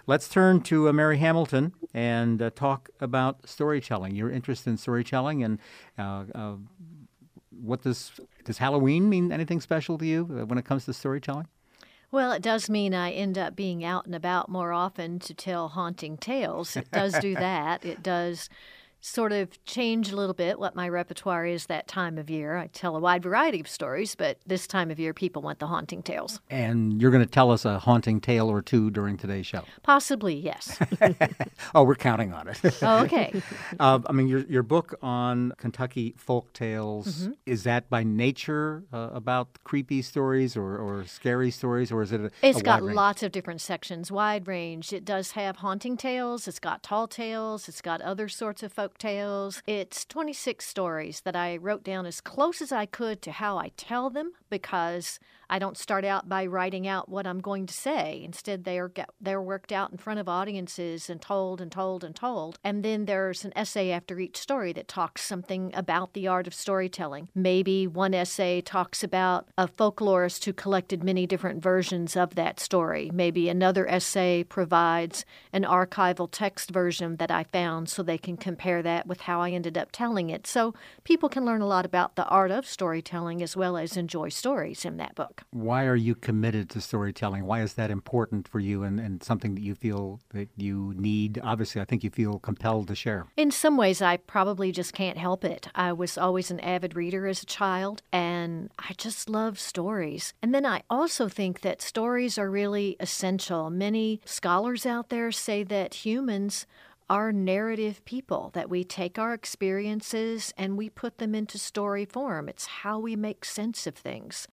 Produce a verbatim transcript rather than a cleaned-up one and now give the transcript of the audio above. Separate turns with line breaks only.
Let's turn to uh, Mary Hamilton and uh, talk about storytelling. Your interest in storytelling and uh, uh, what does does Halloween mean anything special to you uh, when it comes to storytelling?
Well, it does mean I end up being out and about more often to tell haunting tales. It does do that. It does sort of change a little bit what my repertoire is that time of year. I tell a wide variety of stories, but this time of year people want the haunting tales.
And you're going to tell us a haunting tale or two during today's show.
Possibly, yes.
Oh, we're counting on it.
Oh, okay.
uh, I mean, your your book on Kentucky folk tales,
Mm-hmm.
is that by nature uh, about creepy stories or, or scary stories, or is it a
It's
a
got
wide range?
lots of different sections, wide range. It does have haunting tales. It's got tall tales. It's got other sorts of folk tales. It's twenty-six stories that I wrote down as close as I could to how I tell them, because I don't start out by writing out what I'm going to say. Instead, they are get, they're worked out in front of audiences and told and told and told. And then there's an essay after each story that talks something about the art of storytelling. Maybe one essay talks about a folklorist who collected many different versions of that story. Maybe another essay provides an archival text version that I found so they can compare that with how I ended up telling it. So people can learn a lot about the art of storytelling as well as enjoy stories in that book.
Why are you committed to storytelling? Why is that important for you and, and something that you feel that you need? Obviously, I think you feel compelled to share.
In some ways, I probably just can't help it. I was always an avid reader as a child, and I just love stories. And then I also think that stories are really essential. Many scholars out there say that humans are narrative people, that we take our experiences and we put them into story form. It's how we make sense of things.